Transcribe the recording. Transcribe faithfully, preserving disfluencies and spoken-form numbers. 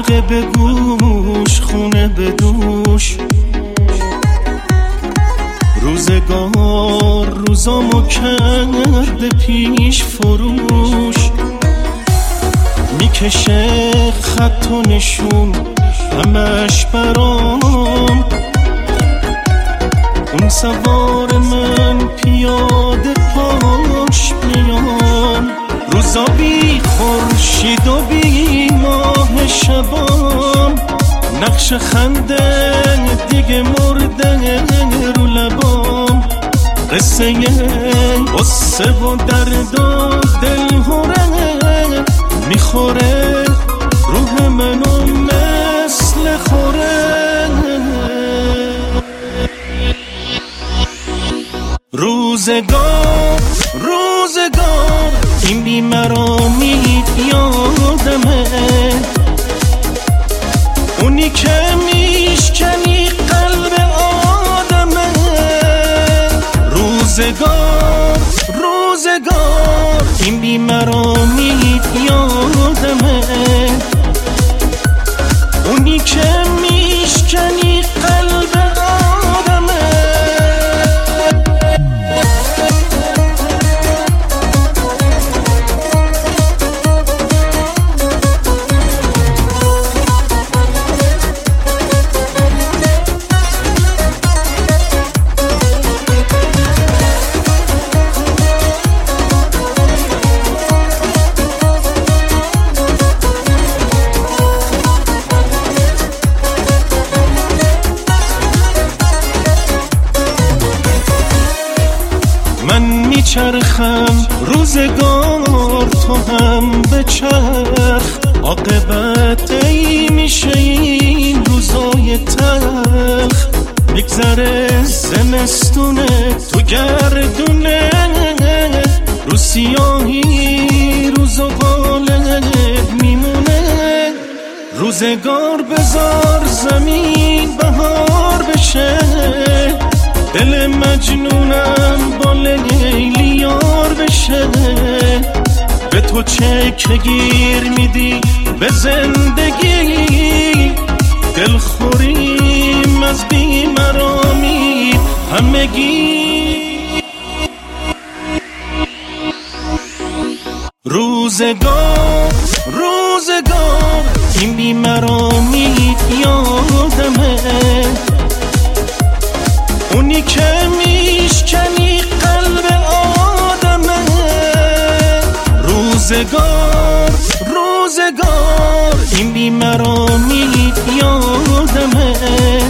دیگه به گوش خونه به دوش. روزگار روزامو کرده پیش فروش، میکشه خط و نشون همش برام. اون سوار من پیاده پاش میام. روزا بی خورشید و بی ماه شبام، نقش خنده دیگه مرده رو لبام. قصه قصه و درد و دل هره میخوره روح منو مثل خوره. روزگار روزگار این بیمرامی یادمه، اونی که میشکنی قلب آدمه. روزگار روزگار این بیمرامی یادمه، اونی که میشکنی قلب آدمه. من میچرخم روزگار تو هم بچرخ، عاقبت ای میشه این روزای تلخ. میگذره زمستونه تو گردونه، رو سیاهی روز و غالب میمونه. روزگار بذار زمین بهار بشه، دل مجنونم با لیلی یار بشه. به تو چه که گیر میدی به زندگی، دل خوریم از بیمرامی همگی. روزگار روزگار این بیمرامی یادمه، اونی که میشکنی قلب آدمه. روزگار روزگار این بیمرامی یادمه،